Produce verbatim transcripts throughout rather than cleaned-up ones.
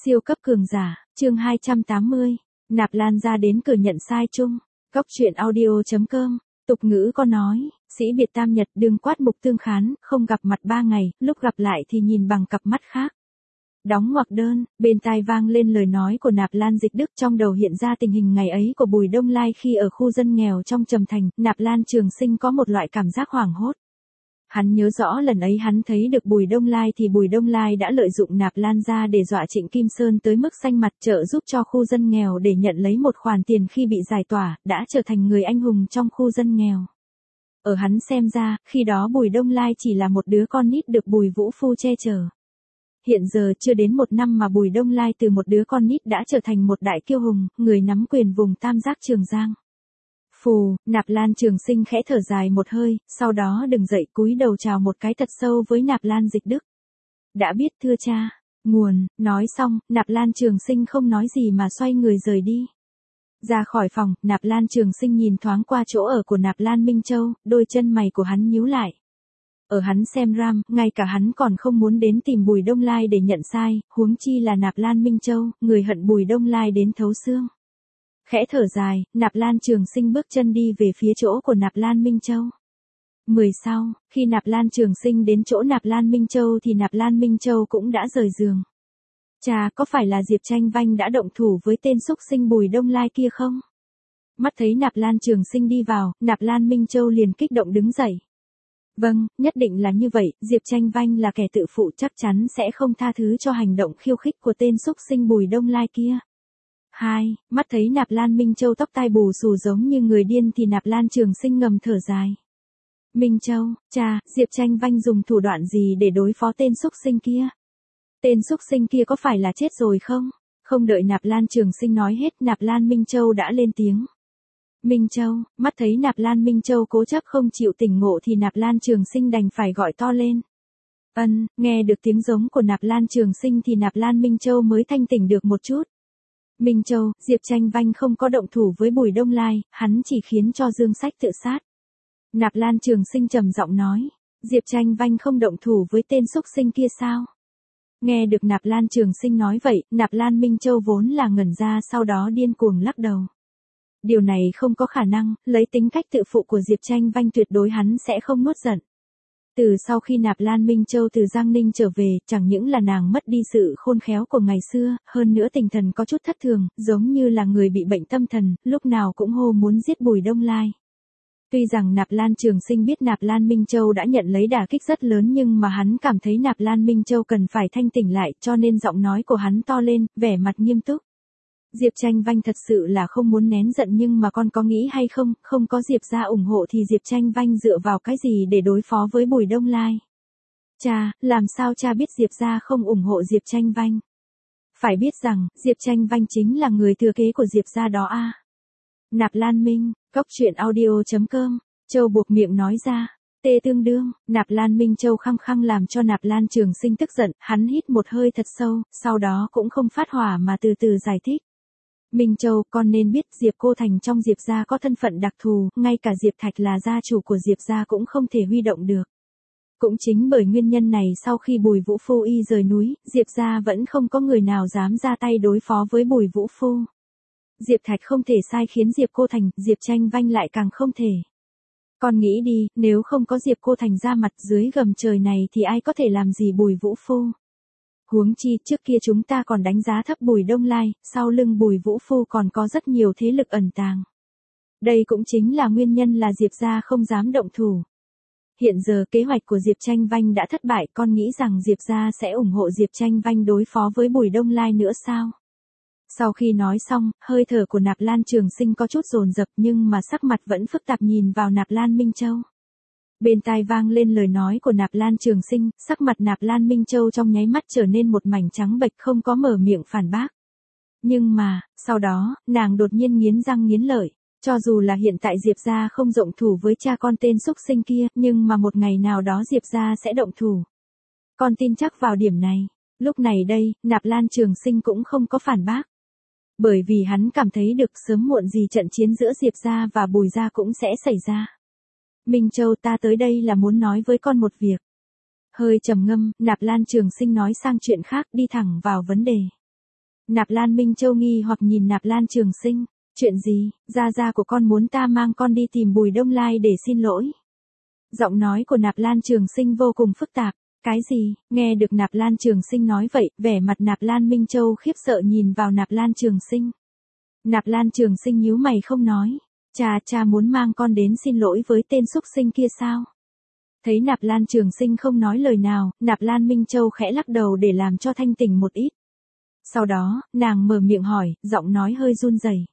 Siêu cấp cường giả, chương hai trăm tám mươi. Nạp Lan ra đến cửa nhận sai chung. Góc truyện audio chấm com. Tục ngữ có nói, sĩ biệt tam nhật đương quát mục tương khán, không gặp mặt ba ngày, lúc gặp lại thì nhìn bằng cặp mắt khác. Đóng ngoặc đơn, bên tai vang lên lời nói của Nạp Lan Dịch Đức, trong đầu hiện ra tình hình ngày ấy của Bùi Đông Lai khi ở khu dân nghèo trong Trầm Thành. Nạp Lan Trường Sinh có một loại cảm giác hoảng hốt. Hắn nhớ rõ lần ấy hắn thấy được Bùi Đông Lai thì Bùi Đông Lai đã lợi dụng Nạp Lan ra để dọa Trịnh Kim Sơn tới mức xanh mặt, trợ giúp cho khu dân nghèo để nhận lấy một khoản tiền khi bị giải tỏa, đã trở thành người anh hùng trong khu dân nghèo. Ở hắn xem ra, khi đó Bùi Đông Lai chỉ là một đứa con nít được Bùi Vũ Phu che chở. Hiện giờ chưa đến một năm mà Bùi Đông Lai từ một đứa con nít đã trở thành một đại kiêu hùng, người nắm quyền vùng Tam Giác Trường Giang. Phù, Nạp Lan Trường Sinh khẽ thở dài một hơi, sau đó đứng dậy cúi đầu chào một cái thật sâu với Nạp Lan Dịch Đức. Đã biết thưa cha. Nguồn, nói xong, Nạp Lan Trường Sinh không nói gì mà xoay người rời đi. Ra khỏi phòng, Nạp Lan Trường Sinh nhìn thoáng qua chỗ ở của Nạp Lan Minh Châu, đôi chân mày của hắn nhíu lại. Ở hắn xem ram, ngay cả hắn còn không muốn đến tìm Bùi Đông Lai để nhận sai, huống chi là Nạp Lan Minh Châu, người hận Bùi Đông Lai đến thấu xương. Khẽ thở dài, Nạp Lan Trường Sinh bước chân đi về phía chỗ của Nạp Lan Minh Châu. Mười sau, khi Nạp Lan Trường Sinh đến chỗ Nạp Lan Minh Châu thì Nạp Lan Minh Châu cũng đã rời giường. Cha, có phải là Diệp Tranh Vanh đã động thủ với tên xúc sinh Bùi Đông Lai kia không? Mắt thấy Nạp Lan Trường Sinh đi vào, Nạp Lan Minh Châu liền kích động đứng dậy. Vâng, nhất định là như vậy, Diệp Tranh Vanh là kẻ tự phụ, chắc chắn sẽ không tha thứ cho hành động khiêu khích của tên xúc sinh Bùi Đông Lai kia. Hai, mắt thấy Nạp Lan Minh Châu tóc tai bù xù giống như người điên thì Nạp Lan Trường Sinh ngầm thở dài. Minh Châu, cha, Diệp Tranh Vanh dùng thủ đoạn gì để đối phó tên xúc sinh kia? Tên xúc sinh kia có phải là chết rồi không? Không đợi Nạp Lan Trường Sinh nói hết, Nạp Lan Minh Châu đã lên tiếng. Minh Châu, mắt thấy Nạp Lan Minh Châu cố chấp không chịu tỉnh ngộ thì Nạp Lan Trường Sinh đành phải gọi to lên. Ân, nghe được tiếng giống của Nạp Lan Trường Sinh thì Nạp Lan Minh Châu mới thanh tỉnh được một chút. Minh Châu, Diệp Tranh Vanh không có động thủ với Bùi Đông Lai, hắn chỉ khiến cho Dương Sách tự sát. Nạp Lan Trường Sinh trầm giọng nói, Diệp Tranh Vanh không động thủ với tên xúc sinh kia sao? Nghe được Nạp Lan Trường Sinh nói vậy, Nạp Lan Minh Châu vốn là ngẩn ra, sau đó điên cuồng lắc đầu. Điều này không có khả năng, lấy tính cách tự phụ của Diệp Tranh Vanh tuyệt đối hắn sẽ không nuốt giận. Từ sau khi Nạp Lan Minh Châu từ Giang Ninh trở về, chẳng những là nàng mất đi sự khôn khéo của ngày xưa, hơn nữa tinh thần có chút thất thường, giống như là người bị bệnh tâm thần, lúc nào cũng hô muốn giết Bùi Đông Lai. Tuy rằng Nạp Lan Trường Sinh biết Nạp Lan Minh Châu đã nhận lấy đả kích rất lớn nhưng mà hắn cảm thấy Nạp Lan Minh Châu cần phải thanh tỉnh lại, cho nên giọng nói của hắn to lên, vẻ mặt nghiêm túc. Diệp Tranh Vanh thật sự là không muốn nén giận nhưng mà con có nghĩ hay không, không có Diệp gia ủng hộ thì Diệp Tranh Vanh dựa vào cái gì để đối phó với Bùi Đông Lai? Cha, làm sao cha biết Diệp gia không ủng hộ Diệp Tranh Vanh? Phải biết rằng, Diệp Tranh Vanh chính là người thừa kế của Diệp gia đó a. Nạp Lan Minh, góc truyện audio chấm com, Châu buộc miệng nói ra. Tê tương đương, Nạp Lan Minh Châu khăng khăng làm cho Nạp Lan Trường Sinh tức giận, hắn hít một hơi thật sâu, sau đó cũng không phát hỏa mà từ từ giải thích. Minh Châu, con nên biết Diệp Cô Thành trong Diệp gia có thân phận đặc thù, ngay cả Diệp Thạch là gia chủ của Diệp gia cũng không thể huy động được. Cũng chính bởi nguyên nhân này sau khi Bùi Vũ Phu y rời núi, Diệp gia vẫn không có người nào dám ra tay đối phó với Bùi Vũ Phu. Diệp Thạch không thể sai khiến Diệp Cô Thành, Diệp Tranh Vanh lại càng không thể. Con nghĩ đi, nếu không có Diệp Cô Thành ra mặt dưới gầm trời này thì ai có thể làm gì Bùi Vũ Phu? Huống chi, trước kia chúng ta còn đánh giá thấp Bùi Đông Lai, sau lưng Bùi Vũ Phu còn có rất nhiều thế lực ẩn tàng. Đây cũng chính là nguyên nhân là Diệp gia không dám động thủ. Hiện giờ kế hoạch của Diệp Tranh Vanh đã thất bại, con nghĩ rằng Diệp gia sẽ ủng hộ Diệp Tranh Vanh đối phó với Bùi Đông Lai nữa sao? Sau khi nói xong, hơi thở của Nạp Lan Trường Sinh có chút dồn dập nhưng mà sắc mặt vẫn phức tạp nhìn vào Nạp Lan Minh Châu. Bên tai vang lên lời nói của Nạp Lan Trường Sinh, sắc mặt Nạp Lan Minh Châu trong nháy mắt trở nên một mảnh trắng bệch, không có mở miệng phản bác. Nhưng mà, sau đó, nàng đột nhiên nghiến răng nghiến lợi, cho dù là hiện tại Diệp gia không động thủ với cha con tên xúc sinh kia, nhưng mà một ngày nào đó Diệp gia sẽ động thủ. Con tin chắc vào điểm này. Lúc này đây, Nạp Lan Trường Sinh cũng không có phản bác. Bởi vì hắn cảm thấy được sớm muộn gì trận chiến giữa Diệp gia và Bùi gia cũng sẽ xảy ra. Minh Châu, ta tới đây là muốn nói với con một việc. Hơi trầm ngâm, Nạp Lan Trường Sinh nói sang chuyện khác, đi thẳng vào vấn đề. Nạp Lan Minh Châu nghi hoặc nhìn Nạp Lan Trường Sinh, chuyện gì, gia gia của con muốn ta mang con đi tìm Bùi Đông Lai để xin lỗi. Giọng nói của Nạp Lan Trường Sinh vô cùng phức tạp, cái gì, nghe được Nạp Lan Trường Sinh nói vậy, vẻ mặt Nạp Lan Minh Châu khiếp sợ nhìn vào Nạp Lan Trường Sinh. Nạp Lan Trường Sinh nhíu mày không nói, cha cha muốn mang con đến xin lỗi với tên xúc sinh kia sao? Thấy Nạp Lan Trường Sinh không nói lời nào, Nạp Lan Minh Châu khẽ lắc đầu để làm cho thanh tỉnh một ít. Sau đó, nàng mở miệng hỏi, giọng nói hơi run rẩy.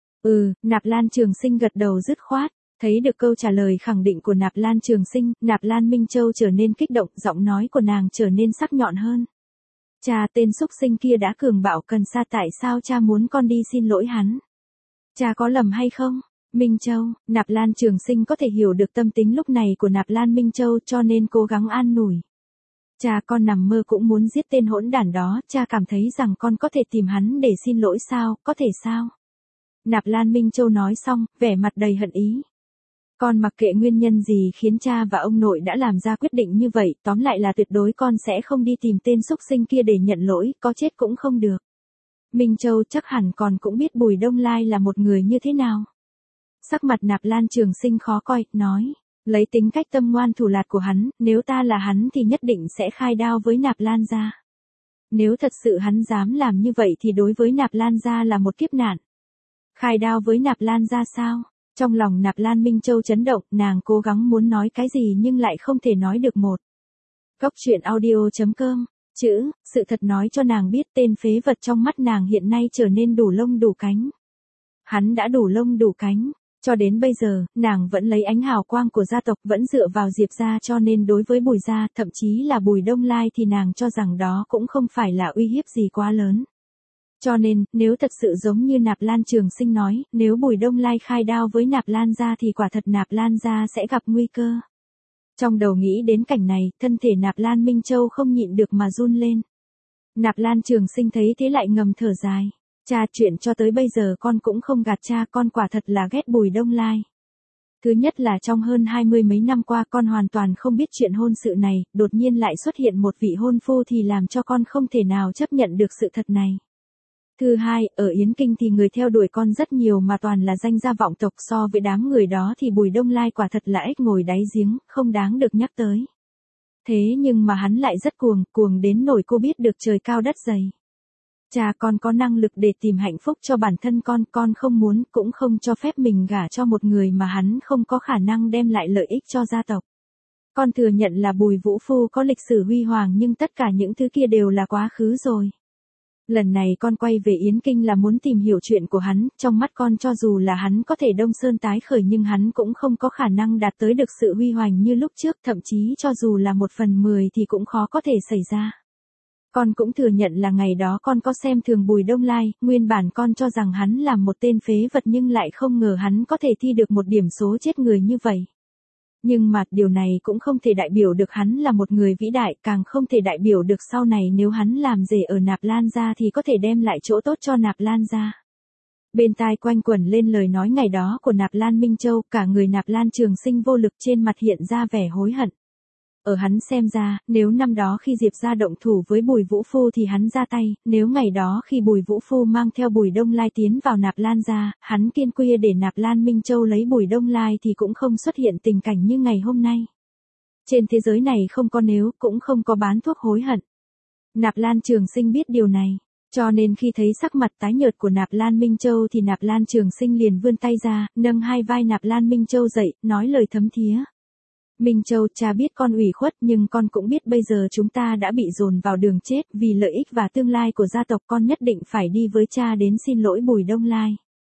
Ừ, Nạp Lan Trường Sinh gật đầu dứt khoát, thấy được câu trả lời khẳng định của Nạp Lan Trường Sinh, Nạp Lan Minh Châu trở nên kích động, giọng nói của nàng trở nên sắc nhọn hơn. Cha, tên xúc sinh kia đã cường bạo Cần Sa, tại sao cha muốn con đi xin lỗi hắn? Cha có lầm hay không? Minh Châu, Nạp Lan Trường Sinh có thể hiểu được tâm tính lúc này của Nạp Lan Minh Châu cho nên cố gắng an ủi. Cha, con nằm mơ cũng muốn giết tên hỗn đản đó, cha cảm thấy rằng con có thể tìm hắn để xin lỗi sao, có thể sao? Nạp Lan Minh Châu nói xong, vẻ mặt đầy hận ý. Con mặc kệ nguyên nhân gì khiến cha và ông nội đã làm ra quyết định như vậy, tóm lại là tuyệt đối con sẽ không đi tìm tên xúc sinh kia để nhận lỗi, có chết cũng không được. Minh Châu chắc hẳn còn cũng biết Bùi Đông Lai là một người như thế nào. Sắc mặt Nạp Lan Trường Sinh khó coi, nói, lấy tính cách tâm ngoan thủ lạt của hắn, nếu ta là hắn thì nhất định sẽ khai đao với Nạp Lan gia. Nếu thật sự hắn dám làm như vậy thì đối với Nạp Lan gia là một kiếp nạn. Khai đao với Nạp Lan gia sao? Trong lòng Nạp Lan Minh Châu chấn động, nàng cố gắng muốn nói cái gì nhưng lại không thể nói được một. Góc truyện audio chấm com, chữ, sự thật nói cho nàng biết tên phế vật trong mắt nàng hiện nay trở nên đủ lông đủ cánh. Hắn đã đủ lông đủ cánh, cho đến bây giờ, nàng vẫn lấy ánh hào quang của gia tộc, vẫn dựa vào Diệp gia, cho nên đối với Bùi gia, thậm chí là Bùi Đông Lai thì nàng cho rằng đó cũng không phải là uy hiếp gì quá lớn. Cho nên, nếu thật sự giống như Nạp Lan Trường Sinh nói, nếu Bùi Đông Lai khai đao với Nạp Lan gia thì quả thật Nạp Lan gia sẽ gặp nguy cơ. Trong đầu nghĩ đến cảnh này, thân thể Nạp Lan Minh Châu không nhịn được mà run lên. Nạp Lan Trường Sinh thấy thế lại ngầm thở dài. Cha, chuyện cho tới bây giờ con cũng không gạt cha, con quả thật là ghét Bùi Đông Lai. Thứ nhất là trong hơn hai mươi mấy năm qua con hoàn toàn không biết chuyện hôn sự này, đột nhiên lại xuất hiện một vị hôn phu thì làm cho con không thể nào chấp nhận được sự thật này. Thứ hai, ở Yến Kinh thì người theo đuổi con rất nhiều mà toàn là danh gia vọng tộc, so với đám người đó thì Bùi Đông Lai quả thật là ếch ngồi đáy giếng, không đáng được nhắc tới. Thế nhưng mà hắn lại rất cuồng, cuồng đến nỗi cô biết được trời cao đất dày. Cha, con có năng lực để tìm hạnh phúc cho bản thân con, con không muốn, cũng không cho phép mình gả cho một người mà hắn không có khả năng đem lại lợi ích cho gia tộc. Con thừa nhận là Bùi Vũ Phu có lịch sử huy hoàng nhưng tất cả những thứ kia đều là quá khứ rồi. Lần này con quay về Yến Kinh là muốn tìm hiểu chuyện của hắn, trong mắt con cho dù là hắn có thể đông sơn tái khởi nhưng hắn cũng không có khả năng đạt tới được sự huy hoàng như lúc trước, thậm chí cho dù là một phần mười thì cũng khó có thể xảy ra. Con cũng thừa nhận là ngày đó con có xem thường Bùi Đông Lai, nguyên bản con cho rằng hắn là một tên phế vật nhưng lại không ngờ hắn có thể thi được một điểm số chết người như vậy. Nhưng mà điều này cũng không thể đại biểu được hắn là một người vĩ đại, càng không thể đại biểu được sau này nếu hắn làm rể ở Nạp Lan gia thì có thể đem lại chỗ tốt cho Nạp Lan gia. Bên tai quanh quẩn lên lời nói ngày đó của Nạp Lan Minh Châu, cả người Nạp Lan Trường Sinh vô lực, trên mặt hiện ra vẻ hối hận. Ở hắn xem ra, nếu năm đó khi Diệp gia động thủ với Bùi Vũ Phu thì hắn ra tay, nếu ngày đó khi Bùi Vũ Phu mang theo Bùi Đông Lai tiến vào Nạp Lan gia, hắn kiên quy để Nạp Lan Minh Châu lấy Bùi Đông Lai thì cũng không xuất hiện tình cảnh như ngày hôm nay. Trên thế giới này không có nếu, cũng không có bán thuốc hối hận. Nạp Lan Trường Sinh biết điều này, cho nên khi thấy sắc mặt tái nhợt của Nạp Lan Minh Châu thì Nạp Lan Trường Sinh liền vươn tay ra, nâng hai vai Nạp Lan Minh Châu dậy, nói lời thấm thía. Minh Châu, cha biết con ủy khuất nhưng con cũng biết bây giờ chúng ta đã bị dồn vào đường chết, vì lợi ích và tương lai của gia tộc con nhất định phải đi với cha đến xin lỗi Bùi Đông Lai.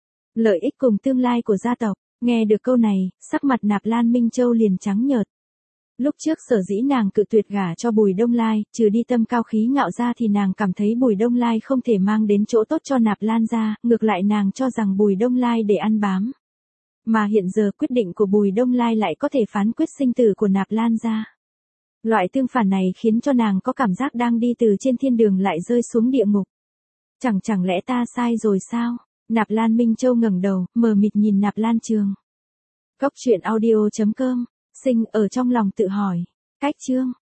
Lợi ích cùng tương lai của gia tộc, nghe được câu này, sắc mặt Nạp Lan Minh Châu liền trắng nhợt. Lúc trước sở dĩ nàng cự tuyệt gả cho Bùi Đông Lai, trừ đi tâm cao khí ngạo ra thì nàng cảm thấy Bùi Đông Lai không thể mang đến chỗ tốt cho Nạp Lan gia, ngược lại nàng cho rằng Bùi Đông Lai để ăn bám. Mà hiện giờ quyết định của Bùi Đông Lai lại có thể phán quyết sinh tử của Nạp Lan gia. Loại tương phản này khiến cho nàng có cảm giác đang đi từ trên thiên đường lại rơi xuống địa ngục. Chẳng chẳng lẽ ta sai rồi sao? Nạp Lan Minh Châu ngẩng đầu, mờ mịt nhìn Nạp Lan Trường. Góc truyện audio chấm com, sinh ở trong lòng tự hỏi. Cách chương